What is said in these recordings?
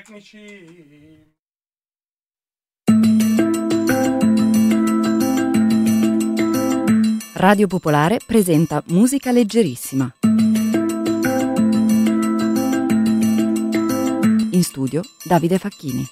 tecnici. Radio Popolare presenta Musica Leggerissima. In studio Davide Facchini.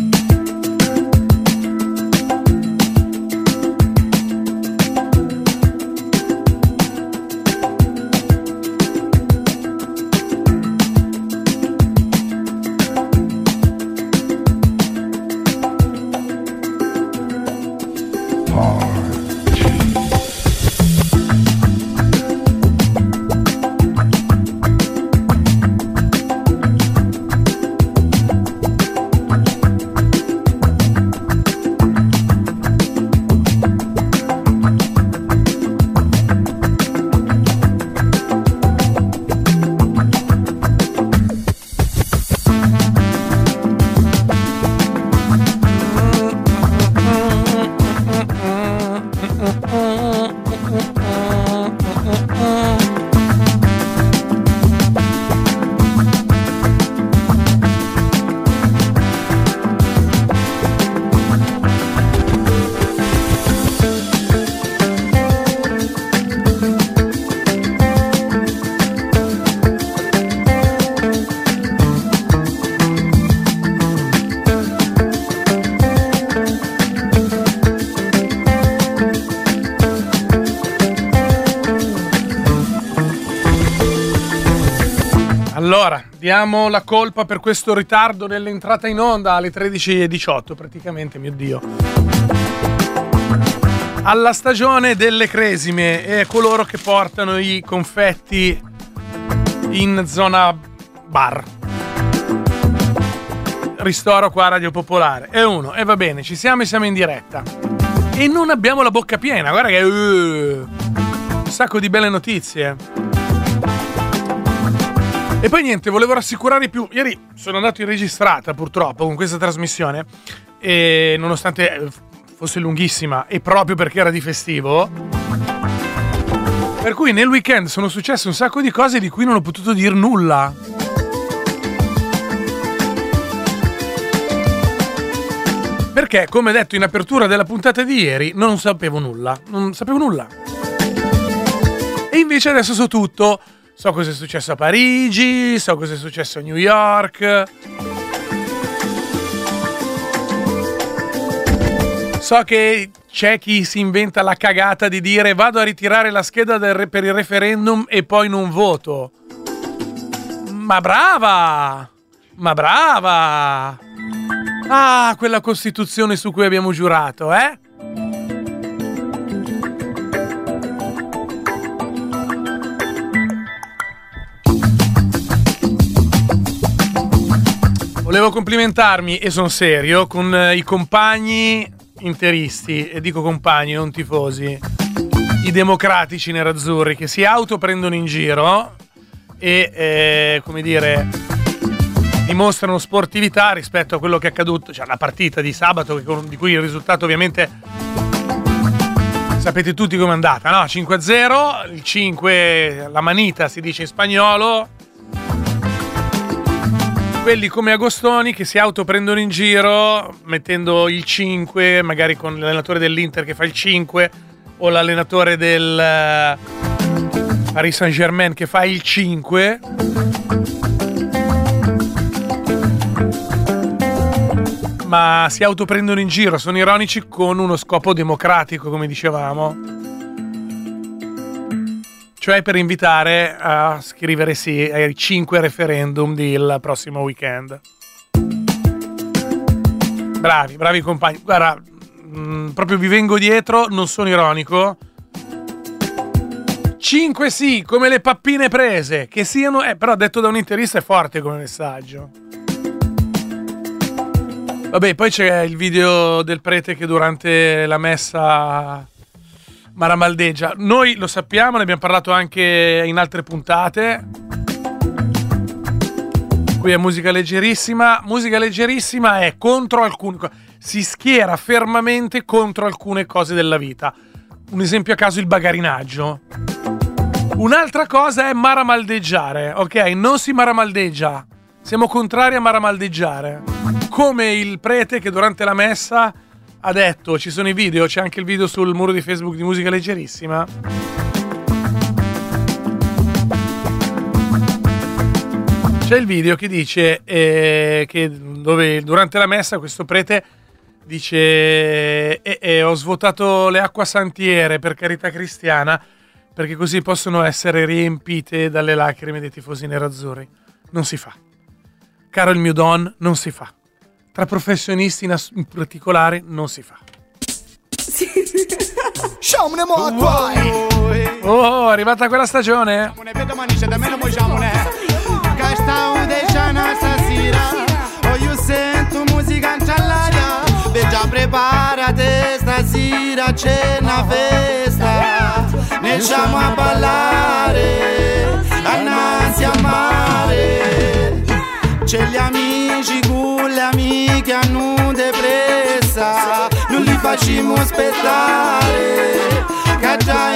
Allora, diamo la colpa per questo ritardo nell'entrata in onda alle 13:18, praticamente, mio Dio. Alla stagione delle cresime e coloro che portano i confetti in zona bar. Ristoro qua a Radio Popolare. E uno, e va bene, ci siamo e siamo in diretta. E non abbiamo la bocca piena, guarda che un sacco di belle notizie. E poi niente, volevo rassicurare più. Ieri sono andato in registrata purtroppo con questa trasmissione e nonostante fosse lunghissima e proprio perché era di festivo, per cui nel weekend sono successe un sacco di cose di cui non ho potuto dir nulla. Perché, come detto in apertura della puntata di ieri, non sapevo nulla. E invece adesso so tutto. So cosa è successo a Parigi, so cosa è successo a New York. So che c'è chi si inventa la cagata di dire vado a ritirare la scheda per il referendum e poi non voto. Ma brava! Ma brava! Ah, quella Costituzione su cui abbiamo giurato, eh? Volevo complimentarmi, e sono serio, con i compagni interisti, e dico compagni, non tifosi, i democratici nerazzurri, che si autoprendono in giro e, come dire, dimostrano sportività rispetto a quello che è accaduto, cioè la partita di sabato, di cui il risultato ovviamente sapete tutti com'è andata, no? 5-0, il 5, la manita si dice in spagnolo. Quelli come Agostoni che si autoprendono in giro mettendo il 5, magari con l'allenatore dell'Inter che fa il 5 o l'allenatore del Paris Saint-Germain che fa il 5. Ma si autoprendono in giro, sono ironici con uno scopo democratico, come dicevamo. Cioè per invitare a scrivere sì ai 5 referendum del prossimo weekend. Bravi compagni. Guarda, proprio vi vengo dietro, non sono ironico. 5 sì, come le pappine prese, che siano... però detto da un interista è forte come messaggio. Vabbè, poi c'è il video del prete che durante la messa... maramaldeggia. Noi lo sappiamo, ne abbiamo parlato anche in altre puntate. Qui è Musica Leggerissima. Musica Leggerissima è contro alcune cose. Si schiera fermamente contro alcune cose della vita. Un esempio a caso, il bagarinaggio. Un'altra cosa è maramaldeggiare, ok? Non si maramaldeggia. Siamo contrari a maramaldeggiare. Come il prete che durante la messa ha detto, ci sono i video, c'è anche il video sul muro di Facebook di Musica Leggerissima. C'è il video che dice che dove durante la messa questo prete dice ho svuotato le acquasantiere per carità cristiana perché così possono essere riempite dalle lacrime dei tifosi nerazzurri. Non si fa. Caro il mio Don, non si fa. Tra professionisti in particolare non si fa. Oh, è arrivata quella stagione. Già preparate stasera c'è una festa, ne siamo a ballare, annanzi a mare. C'è gli amici con le amiche hanno depressa, non li facciamo aspettare, che già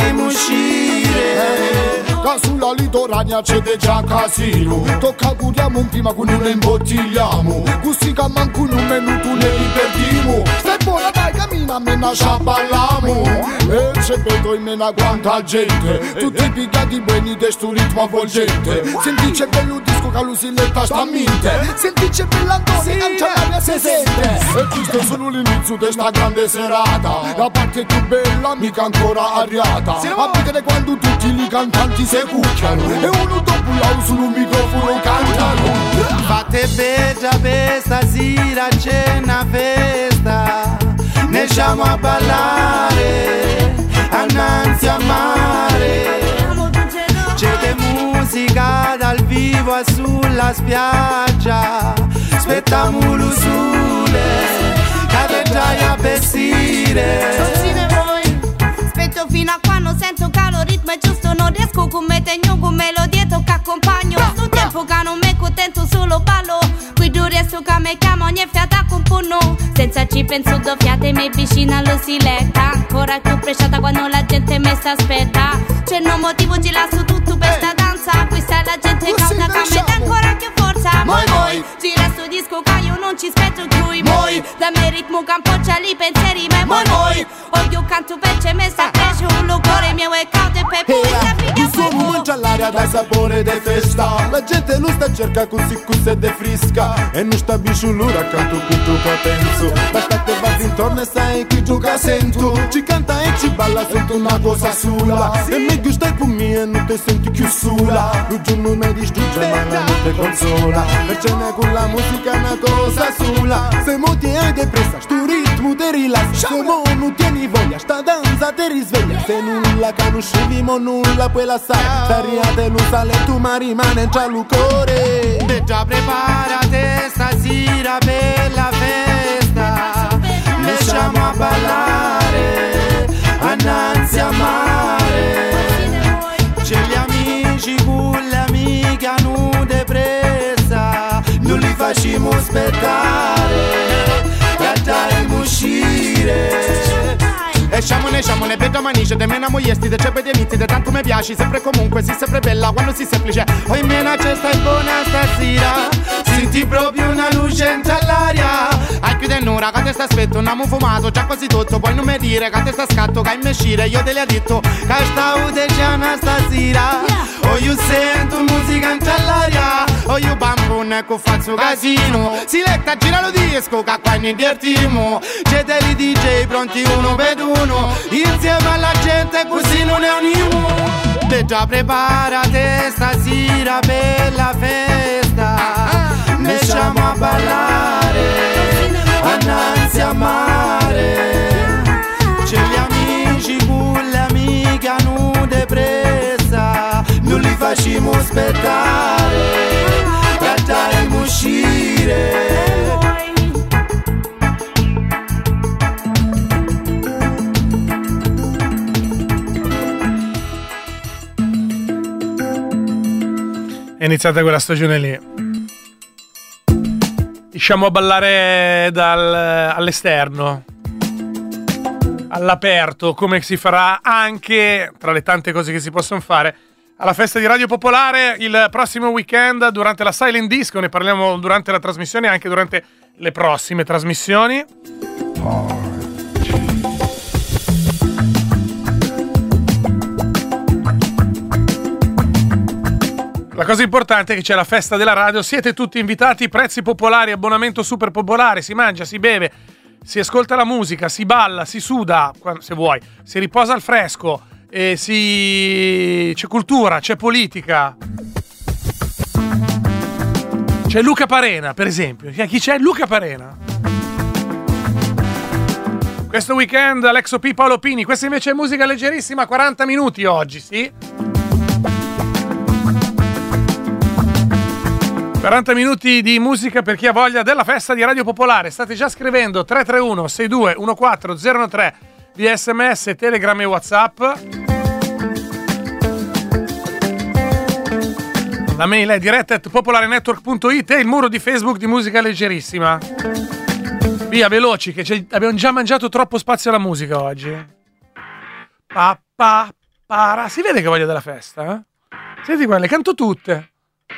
uscire. Che sulla litorania c'è già casino, tocca curiamo un prima con non imbottigliamo, così che manco un minuto ne li perdiamo. Stai buona dai cammina, mena ci balliamo, e c'è vedo in mena quanta gente, tutti pigliati buoni di sto ritmo avvolgente. Senti c'è bello disco che l'usilletta sta a mente, senti c'è bell'Antoni, anche l'aria si sente. E questo è solo l'inizio di sta grande serata, la parte più bella mica ancora arriata. A vedere quando tutti i cantanti si cucchiano e uno dopo l'altro sul microfono cantano. Fate bella per stasera c'è una festa, ne siamo a ballare, annanzi a mare. C'è che musica dal vivo sulla spiaggia, aspettiamo lo sole, che già a vestire. Aspetto fino a quando sento che lo ritmo è giusto, non riesco come tegno con melodie che accompagno. Questo tempo che non mi contento solo ballo, qui due resto che mi chiamo ogni fiata componno. Senza ci penso doppiate mi vicina lo si letta, ancora più preciata quando la gente mi sta aspetta. C'è no motivo ci lascio tutto per sta danza, questa è la gente cauta che mi dà ancora più forza. Moi, gira sto disco che io non ci aspetto più i moi, da me ritmo campoccia li pensieri me moi. Io canto per c'è me sta cresce un cuore mio è cauto e pepe il suo mangia l'aria da sapore de festa, la gente non sta cerca così e de frisca, e non sta biciulura accanto qui tu che penso. Basta che vado intorno e sai qui tu che sento, ci canta e ci balla, sento una cosa sola, e meglio stai con me e non ti senti più sola. Lui giù non mi distrugge ma non ti consola, perché con la musica è una cosa sola. Se moti hai depressa, sto ritmo ti rilassa, se mo non tieni voglia, sta danza ti risveglia. Se nulla conoscevimo nulla puoi lasciare, stariate lo sale tu ma rimane già l'ucore. E già preparate stasera per la festa, ne siamo a ballare, annanzi a mare. C'è gli amici con le amiche hanno depressa, non li facciamo aspettare, per dare uscire. E sciamone, vedo manice, de mena moiesti, de ceppe de inizi, de tanto mi piaci, sempre comunque, si sempre bella, quando si semplice. Poi mena c'è stai buona stasera, senti proprio una luce all'aria. Hai più d'un'ora che te sta aspetto, non abbiamo fumato, già quasi tutto, poi non mi dire che te sta scatto, che in mescire, io te le ho detto, che stavo dicendo stasera. O io sento musica all'aria, o io bambone, ecco faccio casino, si letta, gira lo disco, che qua ne divertimo. C'è dei DJ pronti uno per uno, insieme alla gente così non è un'imo. E già preparate stasera per la festa, ne siamo a ballare, annanzi a mare. C'è gli amici con le amiche hanno depressa, non li facciamo aspettare, per dare uscire. È iniziata quella stagione lì. Riusciamo a ballare all'esterno, all'aperto, come si farà anche, tra le tante cose che si possono fare, alla festa di Radio Popolare il prossimo weekend durante la Silent Disco. Ne parliamo durante la trasmissione e anche durante le prossime trasmissioni. La cosa importante è che c'è la festa della radio, siete tutti invitati, prezzi popolari, abbonamento super popolare, si mangia, si beve, si ascolta la musica, si balla, si suda, se vuoi, si riposa al fresco, c'è cultura, c'è politica. C'è Luca Parena, per esempio. Chi c'è? Luca Parena. Questo weekend Alexo P, Paolo Pini, questa invece è musica leggerissima, 40 minuti oggi, sì? 40 minuti di musica per chi ha voglia della festa di Radio Popolare. State già scrivendo 331 62 14 013 via SMS, Telegram e WhatsApp. La mail è diretta@popolarenetwork.it e il muro di Facebook di musica leggerissima. Via, veloci, che abbiamo già mangiato troppo spazio alla musica oggi. Para. Si vede che voglia della festa, eh? Senti qua, le canto tutte.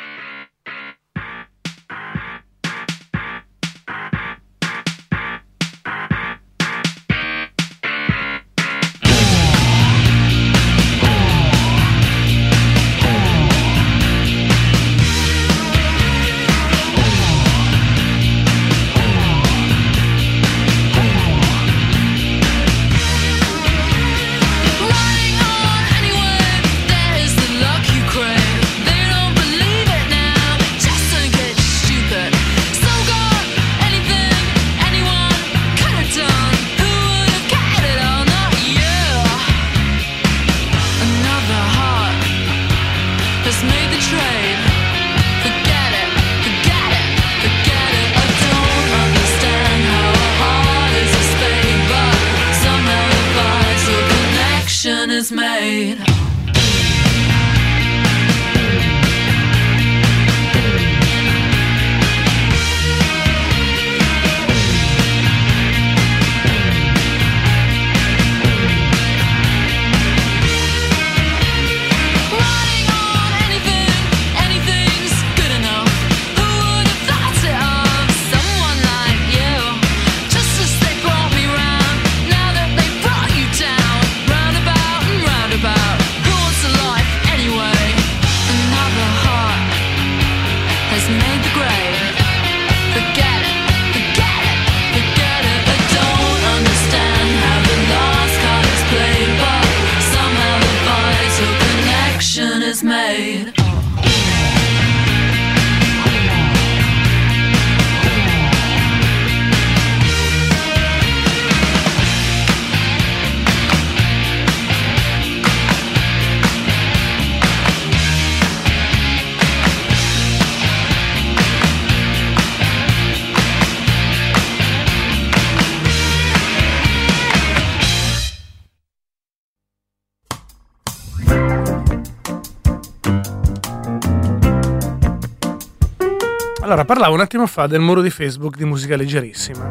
Allora, parlavo un attimo fa del muro di Facebook di musica leggerissima.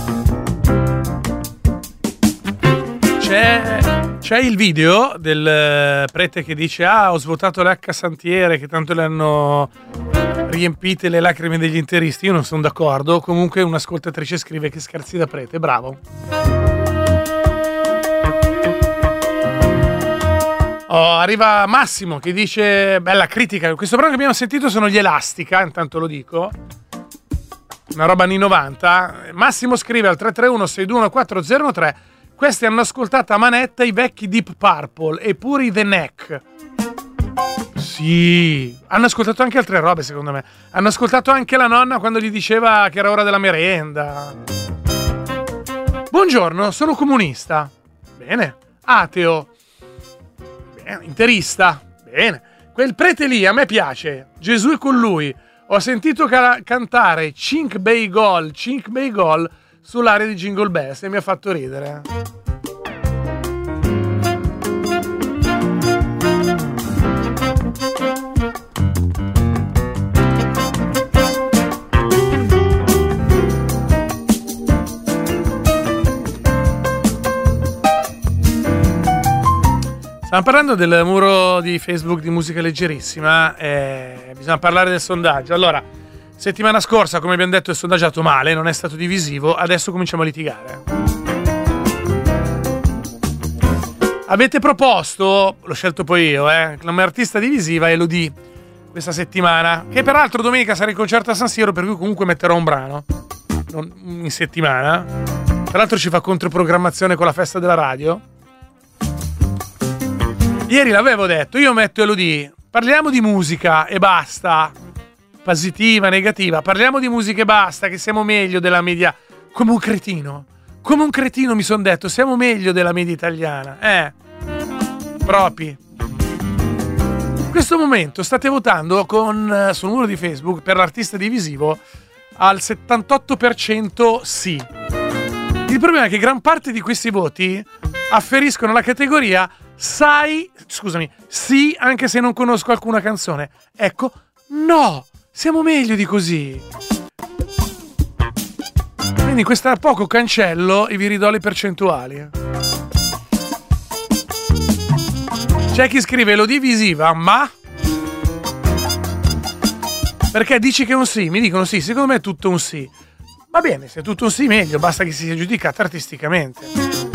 C'è il video del prete che dice: ho svuotato le H Santiere, che tanto le hanno riempite le lacrime degli interisti. Io non sono d'accordo. Comunque un'ascoltatrice scrive: che scherzi da prete, bravo. Arriva Massimo che dice: bella critica. Questo brano che abbiamo sentito sono gli Elastica, intanto lo dico, una roba anni 90. Massimo scrive al 331 621 4013: questi hanno ascoltato a manetta i vecchi Deep Purple e pure i The Neck. Sì, hanno ascoltato anche altre robe, secondo me. Hanno ascoltato anche la nonna quando gli diceva che era ora della merenda. Buongiorno, sono comunista. Bene. Ateo. Interista, bene. Quel prete lì a me piace. Gesù è con lui. Ho sentito cantare Chink Bay Gol sull'area di Jingle Bells e mi ha fatto ridere. Stiamo parlando del muro di Facebook di Musica Leggerissima, bisogna parlare del sondaggio. Allora, settimana scorsa, come abbiamo detto, il sondaggio è andato male, non è stato divisivo, adesso cominciamo a litigare. Avete proposto, l'ho scelto poi io, come artista divisiva Elodie questa settimana, che peraltro domenica sarà in concerto a San Siro, per cui comunque metterò un brano in settimana. Tra l'altro ci fa controprogrammazione con la festa della radio. Ieri l'avevo detto, io metto Elodie, parliamo di musica e basta, positiva, negativa, parliamo di musica e basta, che siamo meglio della media, come un cretino mi son detto, siamo meglio della media italiana, propri. In questo momento state votando sul muro di Facebook per l'artista divisivo al 78% sì. Il problema è che gran parte di questi voti afferiscono alla categoria sì, anche se non conosco alcuna canzone. Ecco, no, siamo meglio di così. Quindi questa poco cancello e vi ridò le percentuali. C'è chi scrive Elodie visiva, ma... Perché dici che è un sì? Mi dicono sì, secondo me è tutto un sì. Va bene, se è tutto un sì meglio, basta che si sia giudicata artisticamente.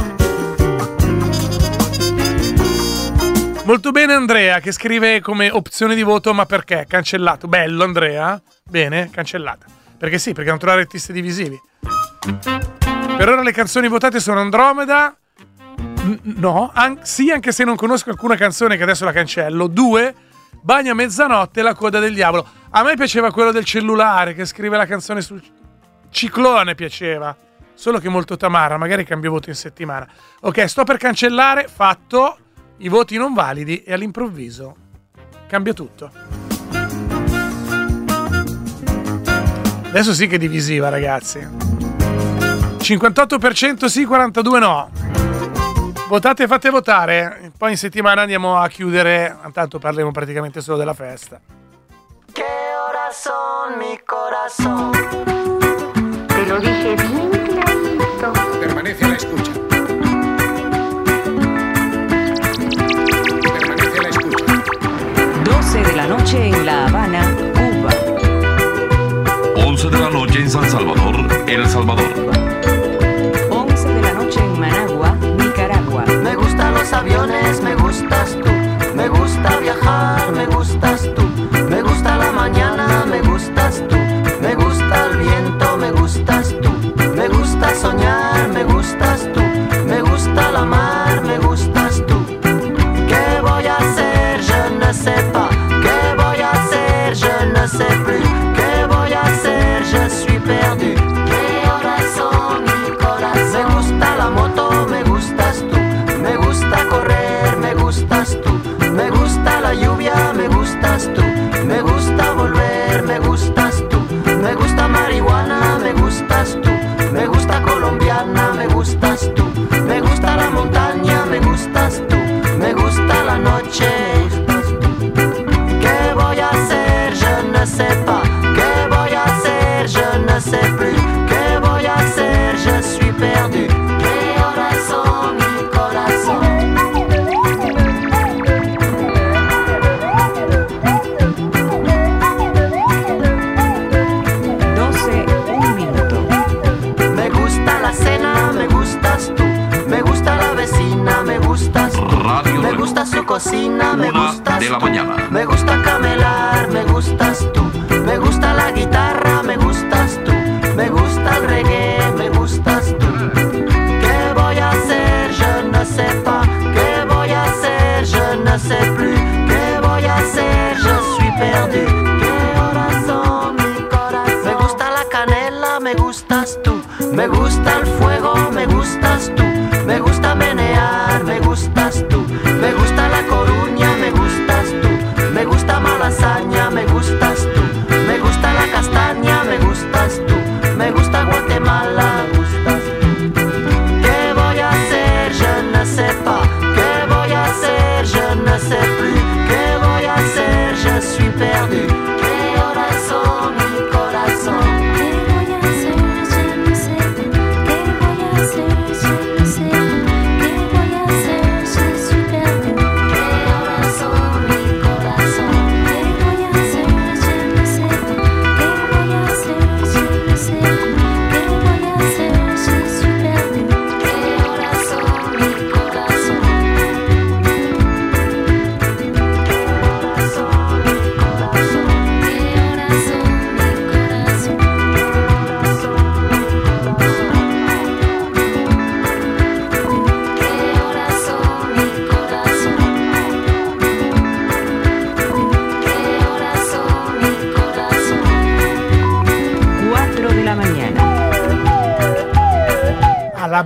Molto bene Andrea, che scrive come opzione di voto, ma perché? Cancellato. Bello Andrea, bene, cancellata. Perché sì, perché non trovare artisti divisivi. Per ora le canzoni votate sono Andromeda, no, sì, anche se non conosco alcuna canzone, che adesso la cancello. 2, Bagno a mezzanotte, La coda del diavolo. A me piaceva quello del cellulare, che scrive la canzone sul Ciclone, piaceva. Solo che molto Tamara, magari cambio voto in settimana. Ok, sto per cancellare, fatto. I voti non validi e all'improvviso cambia tutto. Adesso sì che è divisiva, ragazzi. 58% sì, 42% no. Votate e fate votare. Poi in settimana andiamo a chiudere. Intanto parliamo praticamente solo della festa. Che ora son, mi corazón. Te lo dije bien clarito. Permanece a la escucha. Permanece a la escucha. 12 de la noche en La Habana, Cuba. 11 de la noche en San Salvador, El Salvador. 11 de la noche en Managua, Nicaragua. Me gustan los aviones, me gustas tú. Me gusta viajar, me gustas tú. Me gusta la mañana, me gustas tú. Me gusta el viento, me gustas tú. Me gusta soñar, me gustas tú. Me gusta la mar, me gustas tú. ¿Qué voy a hacer? Je ne sais pas. ¿Qué voy a hacer? Je ne sais plus. ¿Qué voy a hacer? Je suis perdu. ¿Qué horas son, mi corazón? Me gusta la moto, me gustas tú. Me gusta correr, me gustas tú. Me gusta la lluvia, me gustas tú. Me gusta volver, me gustas tú. Me gusta marihuana, me gustas tú. Me gusta colombiana, me gustas tú. Me gusta la montaña, me gustas tú. Me gusta la noche, me gustas tú. ¿Qué voy a hacer? Je ne sais pas. ¿Qué voy a hacer? Je ne sais plus. ¿Qué voy a hacer? Je suis perdu. ¿Qué horas son, mi corazón? 12, 1 minuto. Me gusta la cena, me gustas tú. Me gusta la vecina, me gustas tú. Radio Me gusta su cocina, me 1 gustas de la tú. mañana. Me gusta camelar, me gustas tú. Me gusta la guitarra, me gustas tú. Me gusta el reggae, me gustas tú. ¿Qué voy a hacer? Je ne sais pas. ¿Qué voy a hacer? Je ne sais plus. ¿Qué voy a hacer? Je suis perdu. ¿Qué horas son, mi corazón? Me gusta la canela, me gustas tú. Me gusta el fuego, me gustas tú. Me gusta menear, me gustas tú. Me gusta la Coruña, me gustas tú. Me gusta Malasaña, me gustas tú. Me gusta la castaña, me gustas tú. Me gusta Guatemala, me gustas tú. ¿Qué voy a hacer? Je ne sais pas. ¿Qué voy a hacer? Je ne sais plus. ¿Qué voy a hacer? Je suis perdu. ¿Qué horas son, mi corazón? ¿Qué voy a hacer? Je ne sais plus. ¿Qué voy a hacer?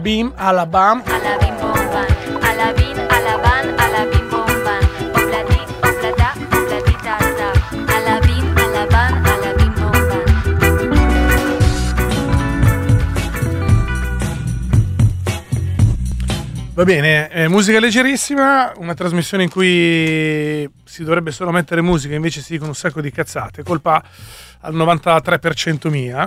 bim, alla bam. Alla bim bom bam, alla bin, alla ban, alla bim bom bam. Obladi, oblada, obladi da da. Alla bin, alla ban, alla bim bom bam. Va bene, musica leggerissima, una trasmissione in cui si dovrebbe solo mettere musica, invece si dicono un sacco di cazzate, colpa al 93% mia.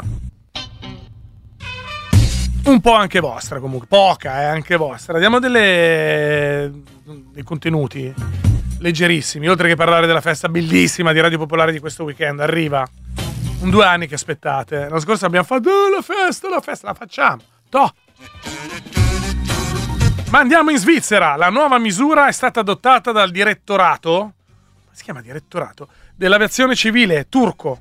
Un po' anche vostra comunque, poca anche vostra. Diamo dei contenuti leggerissimi, oltre che parlare della festa bellissima di Radio Popolare di questo weekend. Arriva, 2 anni che aspettate. L'anno scorso abbiamo fatto la festa, la facciamo. Toh. Ma andiamo in Svizzera. La nuova misura è stata adottata dal direttorato, come si chiama direttorato? Dell'aviazione civile turco.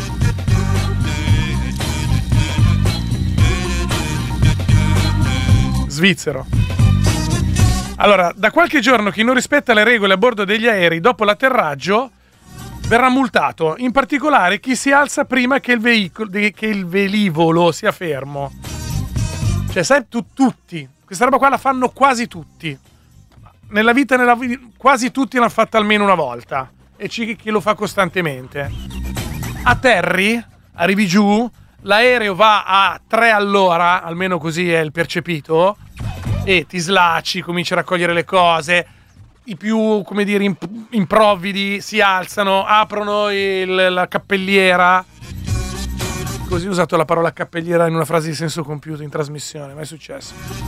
Svizzero. Allora, da qualche giorno chi non rispetta le regole a bordo degli aerei dopo l'atterraggio verrà multato. In particolare chi si alza prima che il velivolo sia fermo. Cioè, sai, tutti. Questa roba qua la fanno quasi tutti. Nella vita quasi tutti l'hanno fatta almeno una volta. E c'è chi lo fa costantemente. Atterri, arrivi giù, l'aereo va a 3 all'ora, almeno così è il percepito, e ti slacci, cominci a raccogliere le cose. I più, come dire, improvvidi si alzano, aprono la cappelliera. Così ho usato la parola cappelliera in una frase di senso compiuto in trasmissione, mai è successo.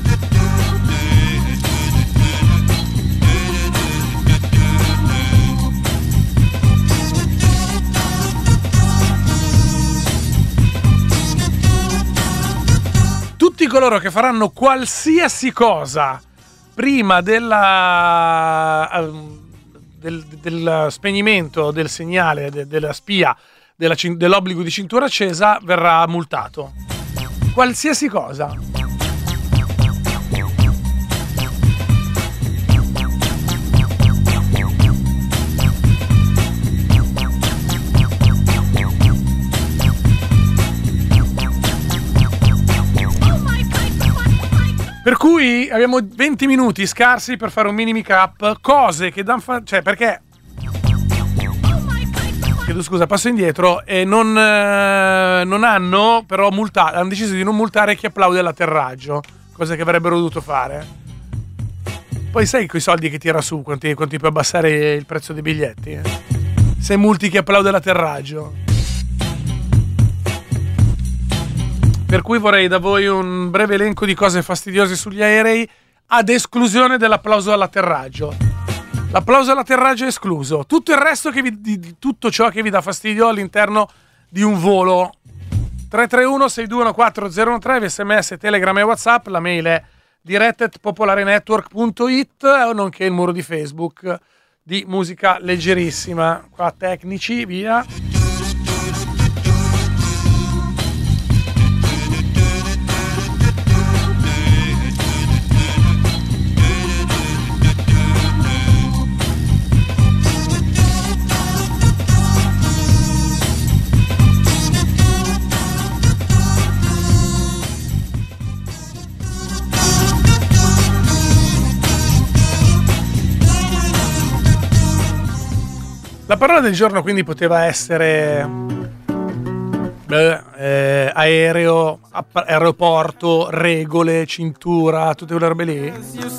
Tutti coloro che faranno qualsiasi cosa prima del spegnimento del segnale della spia dell'obbligo di cintura accesa verrà multato. Qualsiasi cosa. Per cui abbiamo 20 minuti scarsi per fare un mini make-up, cose che cioè perché chiedo scusa, passo indietro, e non hanno però multato, hanno deciso di non multare chi applaude all'atterraggio, cosa che avrebbero dovuto fare. Poi sai quei soldi che tira su, quanti puoi abbassare il prezzo dei biglietti? Se multi chi applaude all'atterraggio. Per cui vorrei da voi un breve elenco di cose fastidiose sugli aerei, ad esclusione dell'applauso all'atterraggio. L'applauso all'atterraggio è escluso. Tutto il resto di tutto ciò che vi dà fastidio all'interno di un volo. 331-621-4013, sms, telegram e whatsapp. La mail è diretta@popolarenetwork.it, nonché il muro di Facebook di musica leggerissima. Qua tecnici, via. La parola del giorno quindi poteva essere aereo, aeroporto, regole, cintura, tutte quelle robe lì.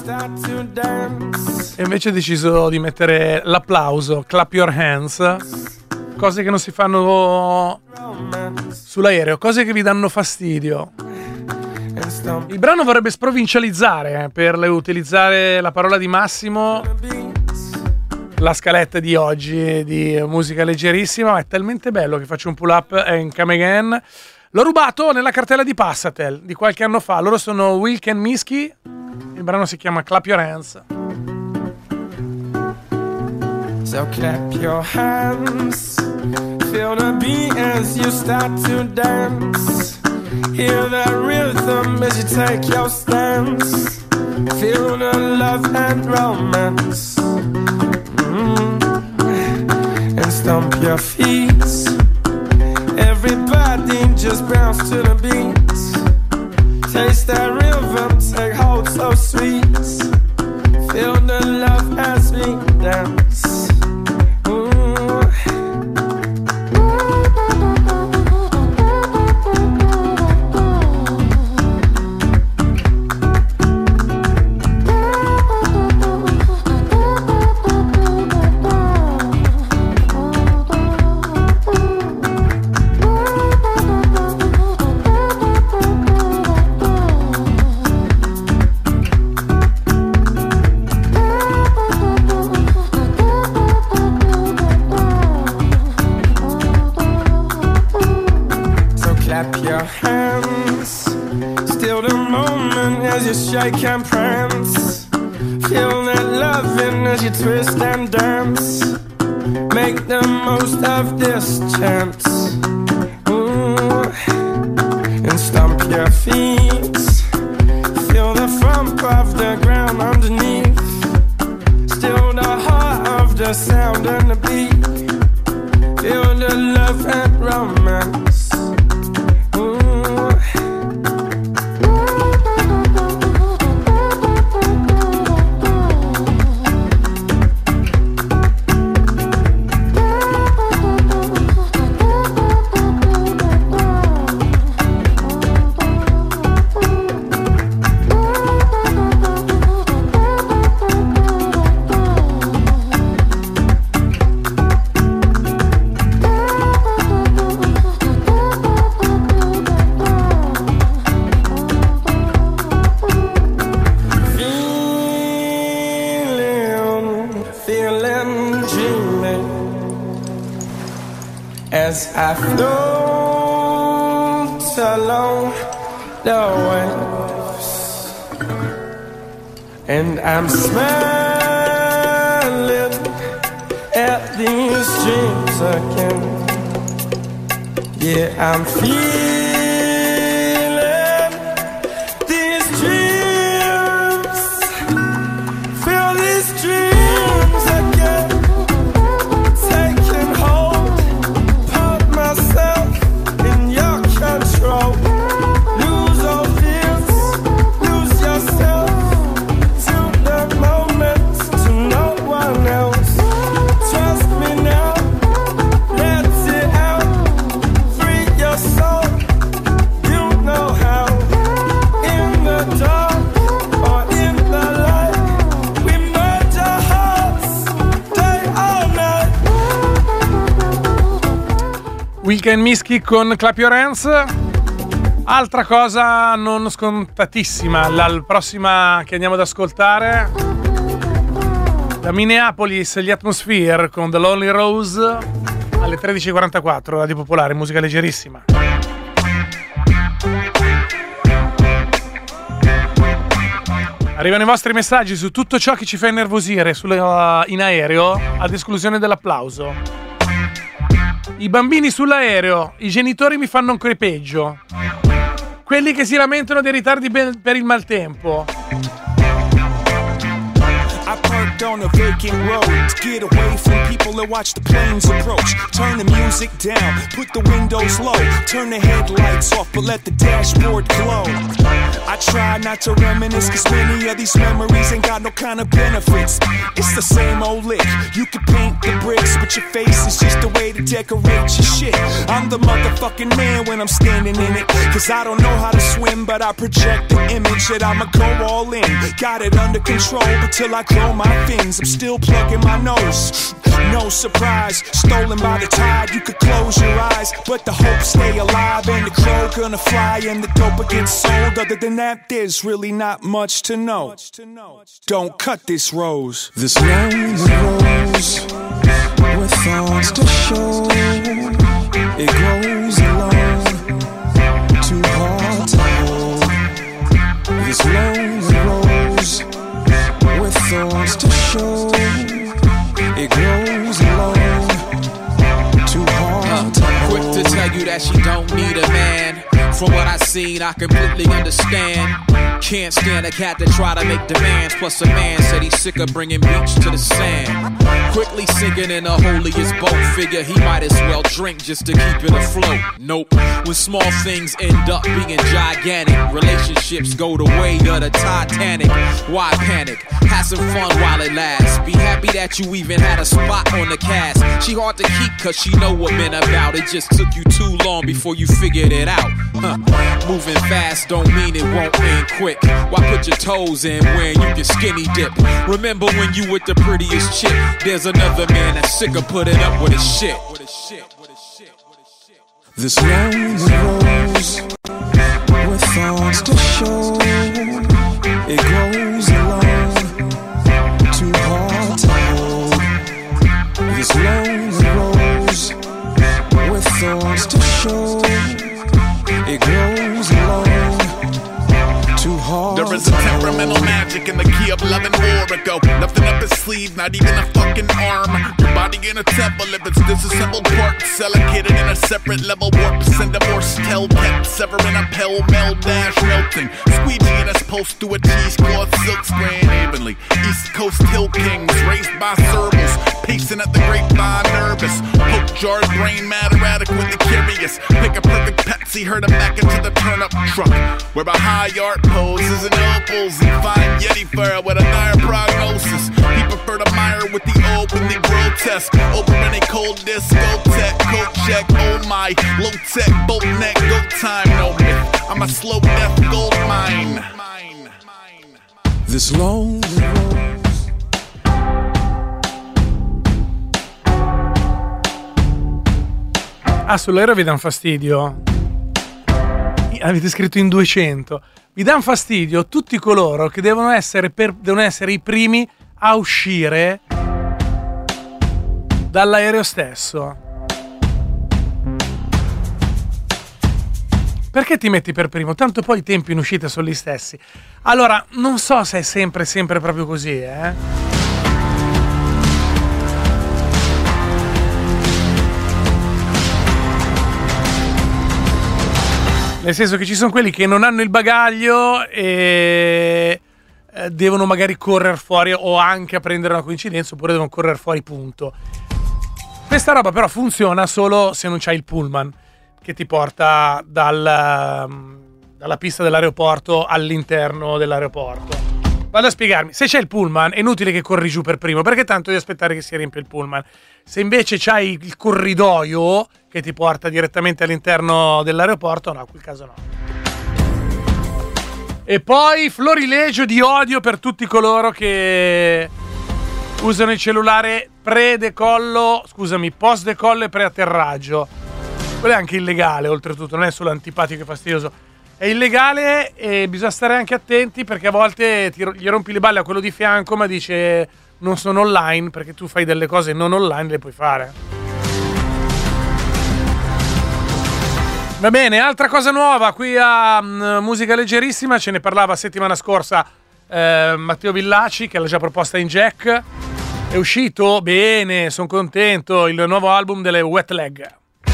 E invece ho deciso di mettere l'applauso, clap your hands, cose che non si fanno sull'aereo, cose che vi danno fastidio. Il brano vorrebbe sprovincializzare per utilizzare la parola di Massimo. La scaletta di oggi di musica leggerissima, ma è talmente bello che faccio un pull up and come again. L'ho rubato nella cartella di Passatel di qualche anno fa. Loro sono Wilk and Misky. Il brano si chiama Clap Your Hands. So clap your hands, feel the beat as you start to dance. Hear the rhythm as you take your stance. Feel the love and romance. And stomp your feet. Everybody just bounce to the beat. Taste that rhythm, so sweet. Feel the love as we dance. Shake and prance, feel that loving as you twist and dance. Make the most of this chance. Ooh. And stomp your feet. Feel the thump of the ground underneath. Still the heart of the sound and the beat. Feel the love and romance. Ooh. As I float along the waves, and I'm smiling at these dreams again. Yeah, I'm feeling these dreams, feel these dreams again, taking hold. In your control, lose all fears, lose yourself to the moment, to no one else. Trust me now, let it out, free your soul. You know how. In the dark or in the light, we merge our hearts day or night. Weekend Mischi con Clap Your Hands. Altra cosa non scontatissima, la prossima che andiamo ad ascoltare, da Minneapolis, gli Atmosphere con The Lonely Rose alle 13:44, Radio Popolare, musica leggerissima. Arrivano i vostri messaggi su tutto ciò che ci fa innervosire in aereo, ad esclusione dell'applauso. I bambini sull'aereo, i genitori mi fanno ancora peggio. Quelli che si lamentano dei ritardi per il maltempo. I parked on a vacant road to get away from people and watch the planes approach. Turn the music down, put the windows low, turn the headlights off, but let the dashboard glow. I try not to reminisce, cause many of these memories ain't got no kind of benefits. It's the same old lick, you can paint the bricks, but your face is just a way to decorate your shit. I'm the motherfucking man when I'm standing in it, cause I don't know how to swim, but I project the image that I'ma go all in. Got it under control, but till I grow my fins, I'm still plugging my nose. No surprise, stolen by the tide, you could close your eyes, but the hope stay alive, and the crow gonna fly, and the dope gets sold. Other than that, there's really not much to know. Don't cut this rose. This lonely rose, with thorns to show, it grows alone, too hard to hold. This lonely rose, with thorns to show, it grows alone, too hard to hold. Quick to tell you that she don't need a man. From what I seen, I completely understand. Can't stand a cat that try to make demands. Plus a man said he's sick of bringing beach to the sand. quickly sinking in the holiest boat. Figure he might as well drink just to keep it afloat. Nope, when small things end up being gigantic, relationships go the way of the Titanic. Why panic? Have some fun while it lasts. Be happy that you even had a spot on the cast. She hard to keep cause she know what men about. It just took you too long before you figured it out. Moving fast don't mean it won't end quick. Why put your toes in when you can skinny dip? Remember when you with the prettiest chick? There's another man that's sick of putting up with his shit. This lonely rose with thorns to show, it grows alone, too hard to hold. This lonely rose with thorns to show, it grows alone, too hard. There is a temperamental magic in the key of love and oracle. Nothing up his sleeve, not even a fucking arm. Your body in a temple if it's disassembled parts, allocated in a separate level warp. Send a Morse tell pet, severing a pell-mell dash melting. Squeegee in us post to a cheesecloth silk spraying evenly. East Coast hill kings raised by cerebrals, pacing at the grapevine nervous. Poke jarred brain matter adequately curious. Pick a perfect Pepsi, herd him back into the turnip truck, where a high art poses and opals and fine Yeti fur with a dire prognosis. He prefer to mire with the openly grotesque, over any cold discotheque, coat check, oh my, low tech, boat neck, go time, no myth. I'm a slow death gold mine. This lonely rose. Ah, sull'aereo vi dan fastidio? Avete scritto in 200. Vi dan fastidio tutti coloro che devono essere i primi a uscire dall'aereo stesso. Perché ti metti per primo? Tanto poi i tempi in uscita sono gli stessi. Allora, non so se è sempre proprio così, eh? Nel senso che ci sono quelli che non hanno il bagaglio e devono magari correre fuori o anche a prendere una coincidenza, oppure devono correre fuori, punto. Questa roba però funziona solo se non c'hai il pullman che ti porta dalla pista dell'aeroporto all'interno dell'aeroporto. Vado a spiegarmi. Se c'è il pullman è inutile che corri giù per primo, perché tanto devi aspettare che si riempia il pullman. Se invece c'hai il corridoio che ti porta direttamente all'interno dell'aeroporto, no, in quel caso no. E poi florilegio di odio per tutti coloro che usano il cellulare post decollo e preatterraggio. Quello è anche illegale, oltretutto, non è solo antipatico e fastidioso. È illegale e bisogna stare anche attenti, perché a volte gli rompi le balle a quello di fianco, ma dice non sono online, perché tu fai delle cose non online, le puoi fare. Va bene, altra cosa nuova qui a Musica Leggerissima, ce ne parlava settimana scorsa Matteo Villaci, che l'ha già proposta in Jack. È uscito, bene, sono contento, il nuovo album delle Wet Leg.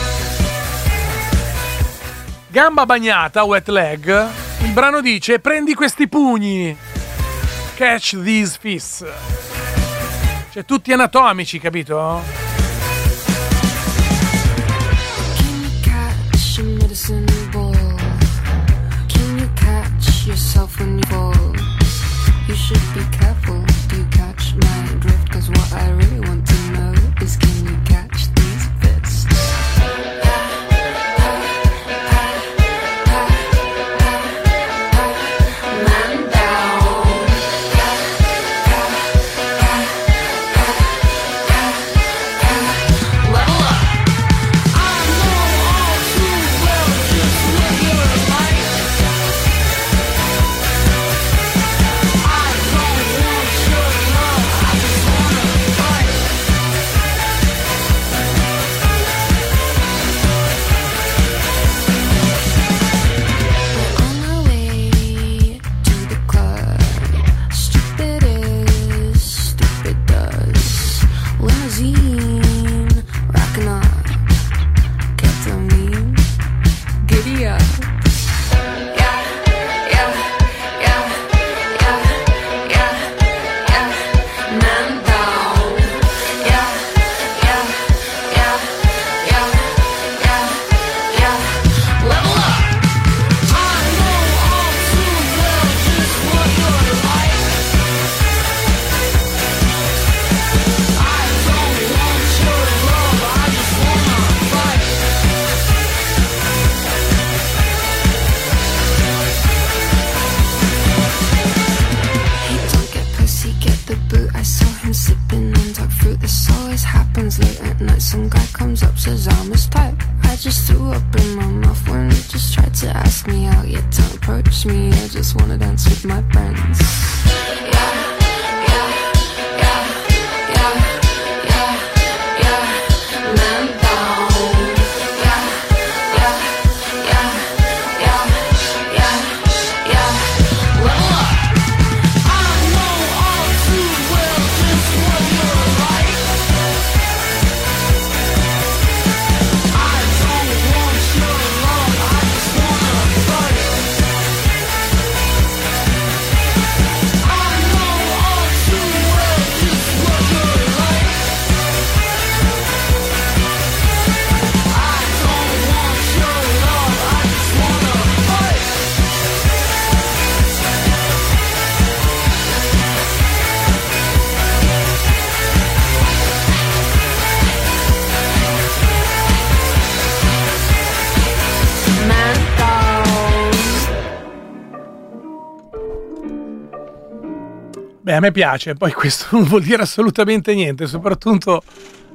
Gamba bagnata, Wet Leg. Il brano dice: prendi questi pugni, catch these fists. Cioè tutti anatomici, capito? Can you catch a medicine ball? Can you catch yourself when you fall? You should be careful. Do you catch my drift? 'Cause what I really want to know is, can you catch these fists? Beh, a me piace, poi questo non vuol dire assolutamente niente, soprattutto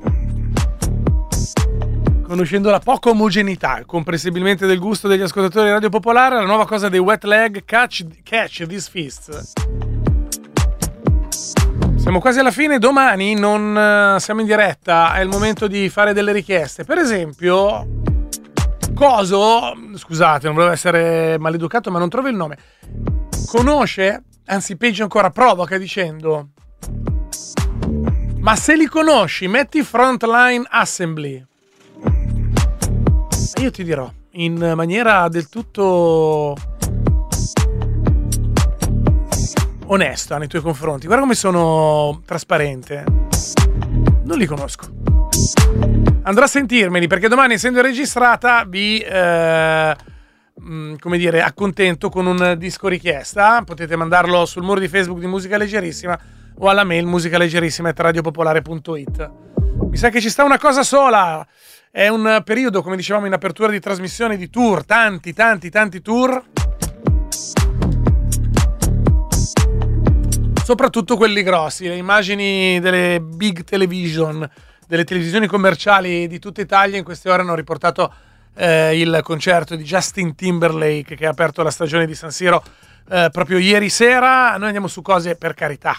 conoscendo la poca omogeneità, comprensibilmente del gusto degli ascoltatori di Radio Popolare, la nuova cosa dei Wet Leg, Catch These Fists. Siamo quasi alla fine, domani non siamo in diretta, è il momento di fare delle richieste. Per esempio, Coso, scusate, non volevo essere maleducato, ma non trovo il nome, conosce, anzi peggio ancora, provoca dicendo: ma se li conosci, metti Frontline Assembly. E io ti dirò, in maniera del tutto onesta nei tuoi confronti, guarda come sono trasparente, non li conosco. Andrò a sentirmeli perché domani, essendo registrata, vi come dire, accontento con un disco richiesta. Potete mandarlo sul muro di Facebook di Musica Leggerissima o alla mail musicalegerissima@radiopopolare.it. Mi sa che ci sta una cosa sola. È un periodo, come dicevamo in apertura di trasmissione, di tour, tanti tour, soprattutto quelli grossi, le immagini delle big television, delle televisioni commerciali di tutta Italia in queste ore hanno riportato il concerto di Justin Timberlake che ha aperto la stagione di San Siro proprio ieri sera. Noi andiamo su cose, per carità,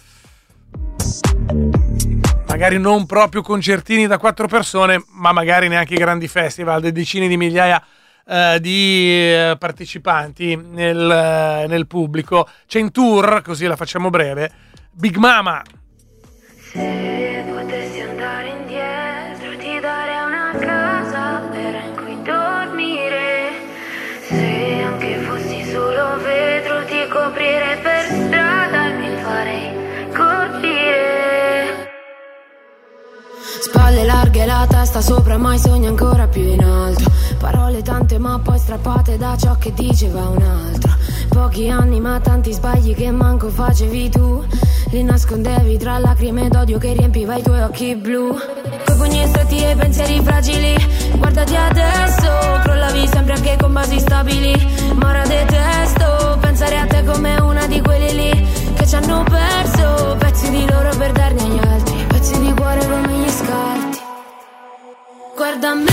magari non proprio concertini da 4 persone, ma magari neanche i grandi festival, decine di migliaia di partecipanti nel pubblico. C'è in tour, così la facciamo breve, Big Mama. Se potessi andare indietro ti darei una casa vera in cui dormire. Se anche fossi solo vetro ti coprirei per strada e mi farei colpire. Spalle larghe, la testa sopra, mai sogni ancora più in alto. Parole tante ma poi strappate da ciò che diceva un altro. Pochi anni ma tanti sbagli che manco facevi tu. Li nascondevi tra lacrime d'odio che riempiva i tuoi occhi blu. Coi pugni stretti e pensieri fragili, guardati adesso, crollavi sempre anche con basi stabili. Ma ora detesto pensare a te come una di quelli lì che ci hanno perso pezzi di loro per darne agli altri, pezzi di cuore come gli scarti. Guarda me,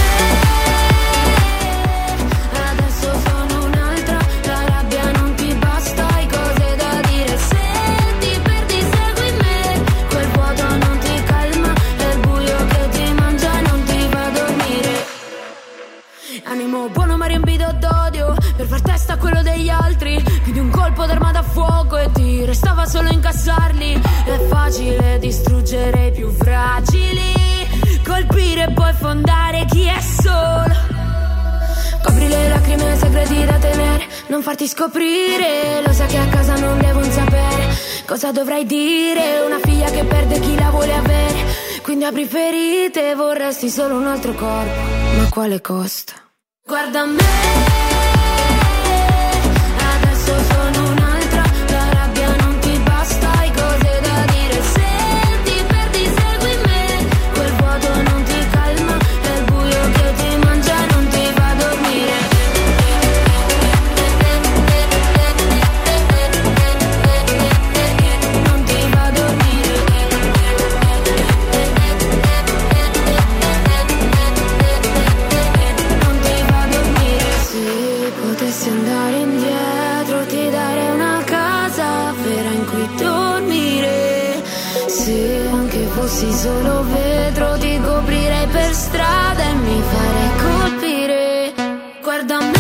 adesso sono un'altra, la rabbia non ti basta, hai cose da dire. Se ti perdi segui me, quel vuoto non ti calma, è il buio che ti mangia e non ti fa dormire. Animo buono ma riempito d'odio, per far testa a quello degli altri, più di un colpo d'arma da fuoco e ti restava solo incassarli. È facile distruggere i più fragili, colpire e poi fondare chi è solo. Copri le lacrime, segreti da tenere, non farti scoprire. Lo sai che a casa non devono sapere cosa dovrai dire. Una figlia che perde chi la vuole avere, quindi apri ferite, vorresti solo un altro corpo, ma quale costa? Guarda me, adesso sono un'altra, la rabbia non ti basta, hai cose da dire. Se ti perdi segui me, quel vuoto non ti calma, è il buio che ti mangia e non ti fa dormire. Non ti fa dormire. Non ti fa dormire. Se potessi andare indietro ti darei una casa vera in cui dormire. Se anche fossi solo vetro ti coprirei per strada e mi farei colpire. Guarda me,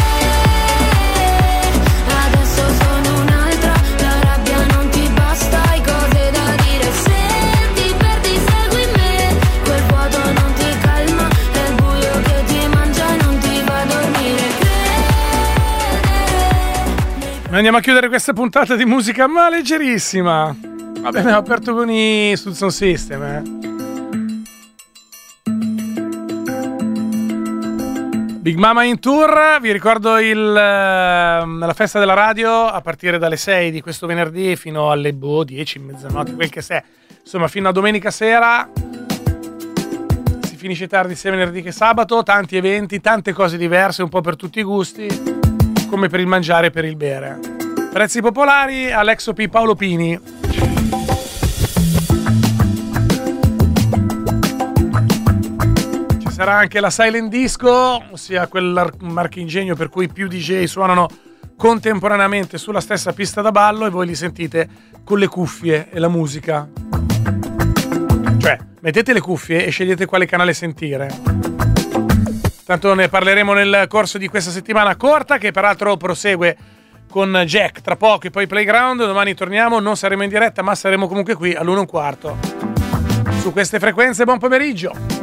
adesso sono un'altra, la rabbia non ti basta, hai cose da dire. Se ti perdi segui me, quel vuoto non ti calma, è il buio che ti mangia e non ti fa dormire. Noi andiamo a chiudere questa puntata di musica ma leggerissima. Vabbè, abbiamo aperto con i Sound System, Big Mama in tour. Vi ricordo la festa della radio a partire dalle 6 di questo venerdì fino alle 10, mezzanotte, quel che sia. Insomma, fino a domenica sera. Si finisce tardi sia venerdì che sabato. Tanti eventi, tante cose diverse, un po' per tutti i gusti, come per il mangiare e per il bere. Prezzi popolari all'Exo P Paolo Pini. Ci sarà anche la silent disco, ossia quel marchingegno per cui più DJ suonano contemporaneamente sulla stessa pista da ballo e voi li sentite con le cuffie e la musica. Cioè, mettete le cuffie e scegliete quale canale sentire. Tanto ne parleremo nel corso di questa settimana corta, che peraltro prosegue con Jack tra poco e poi Playground. Domani torniamo, non saremo in diretta ma saremo comunque qui all'1:15 su queste frequenze. Buon pomeriggio.